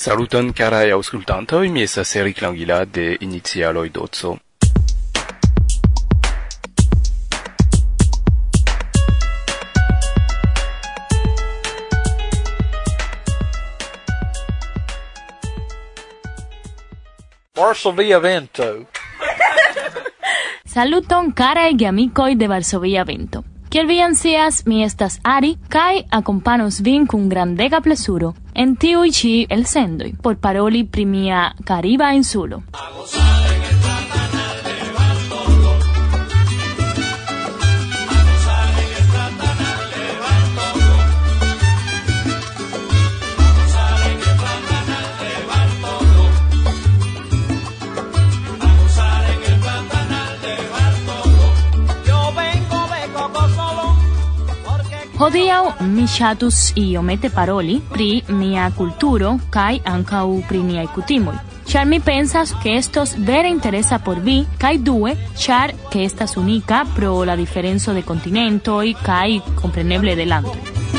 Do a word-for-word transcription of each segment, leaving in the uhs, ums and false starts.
Saluton caraj aŭskultantoj, mi estas Erik Langila de Inicialoj Doco. Varsovia Vento. Saluton caraj geamikoj de Varsovia Vento. Kiel vi scias, mi estas Ari, kaj akompanos vin kun grandega plezuro en tiuj ĉi elsendoj por paroli pri mia kariba insulo. Hodiaŭ mi ŝatus iomete paroli pri mia kulturo kaj ankaŭ pri niaj kutimoj, ĉar mi pensas ke estos vere interesa por vi, kaj due, ĉar ke estas unika pro la diferenco de kontinentoj kaj kompreneble de landoj.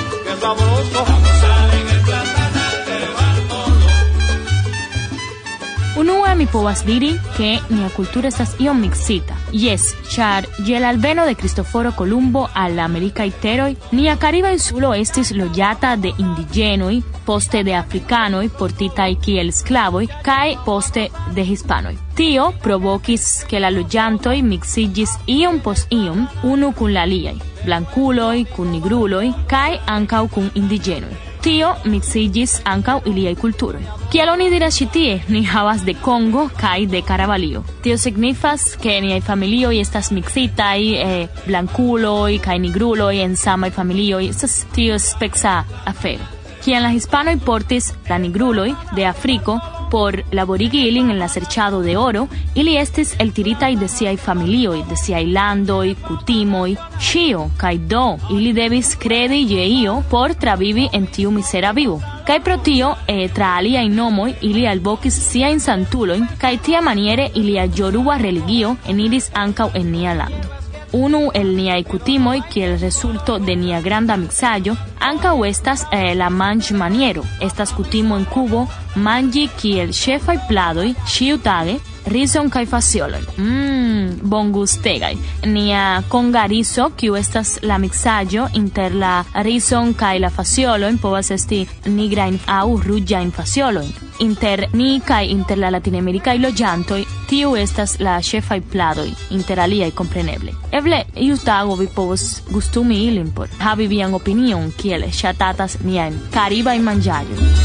Unue mi povas diri ke nia kulturo estas iom miksita. Yes, ĉar je la alveno de Cristoforo Columbo al la amerikaj teroj, nia kariba insulo estis loĝata de indiĝenoj, poste de afrikanoj portitaj kiel sklavoj kaj poste de hispanoj. Tio provokis ke la loĝantoj miksiĝis iom post iom unu kun la aliaj, blankuloj kun nigruloj kaj ankaŭ kun indiĝenoj. Tio miksiĝis ankaŭ iliaj kulturoj. Kiel oni diras ĉi tie, ni havas de Kongo kaj de Karavalio. Tio signifas ke niaj familioj estas miksitaj, eh, blankuloj kaj nigruloj en samaj familioj. Estas tio speca afero. Kiam la hispanoj portis la nigruloj de Afriko por laborigi ilin en la serĉado de oro, ili estis eltiritaj de siaj familioj, de siaj landoj, kutimoj, ĉio, kaj do ili devis kredi je io por travivi en tiu misera vivo. Kaj pro tio, eh, tra aliaj nomoj, ili alvokis siajn santulojn, kaj tiamaniere ilia ĵorua religio eniris ankaŭ en nia lando. Unu el niaj kutimoj kiel rezulto de nia granda miksaĵo ankaŭ estas eh, la manĝmaniero. Estas kutimo en Kubo manĝi kiel ĉefaj pladoj ĉiutage rison kaj faciolon. Mmm, bongustegaj. Nia konga riso, kiu estas la miksaĵo inter la rison kaj la faciolojn, povas esti nigrajn aŭ ruĝajn faciolojn. Inter ni kaj inter la latinamerikaj loĝantoj, tiu estas la ĉefaj pladoj, inter aliaj kompreneble. Eble iu tago vi povos gustumi ilin por havi vian opinion kiel ŝatatas niajn karibajn manĝaĵojn.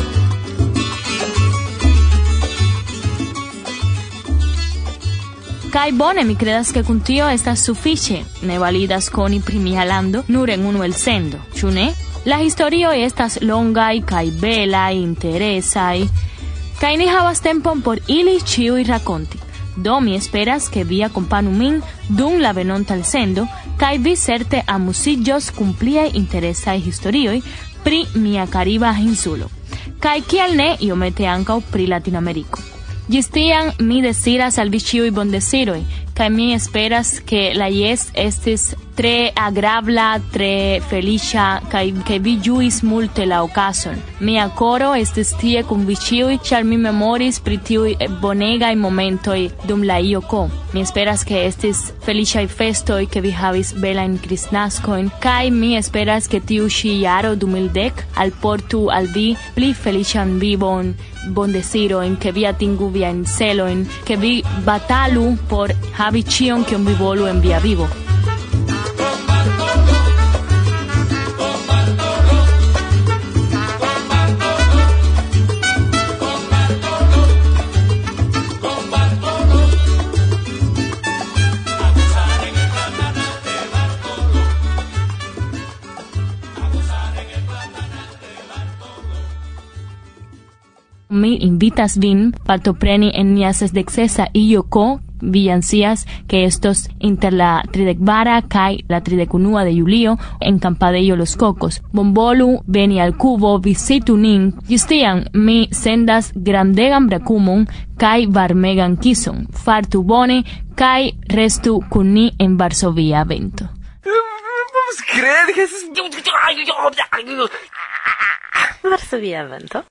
Kaj bone, mi credas ke kun tio estas sufiĉe. Ne validas koni pri mia lando nur en unu elsendo, ĉu ne? La historioj estas longaj kaj belaj, interesaj, kaj ni havas tempon por ili ĉiuj rakonti. Do mi esperas ke vi akompanu min dum la venonta elsendo, kaj vi certe amuziĝos kun pliaj interesaj historioj pri mia kariba insulo. Kaj kial ne iomete ankaŭ pri Latinameriko. Ĝis tiam mi deziras al vi ĉiuj bondeziroj, kaj mi esperas ke la jes estis tre agrabla, tre feliĉa, kaj ke vi ĝuis multe la okazon. Mia koro estis tie kun vi ĉiuj, ĉar mi memoris pri tiuj bonegaj momentoj dum la ioko. Mi esperas ke estis feliĉaj festoj, ke vi havis belajn kristnaskojn, kaj mi esperas ke tiu ĉi jaro du mil dek alportu al vi pli feliĉan vivon, bondezirojn, ke vi atingu viajn celojn, ke vi batalu por havi ĉion kion vi volu en via vivo. Mi invitas vin partopreni en nia sesdekseca ioko. Vi scias ke estos inter la tridekvara kaj la tridekunua de julio en Campadejo Los Cocos. Bonvolu veni al Kubo, vizitu nin. Ĝis tiam mi sendas grandegan brakumon kaj varmegan kison. Fartu bone kaj restu kun ni en Varsovia Vento. Vamos kredi, que es Varsovia Vento.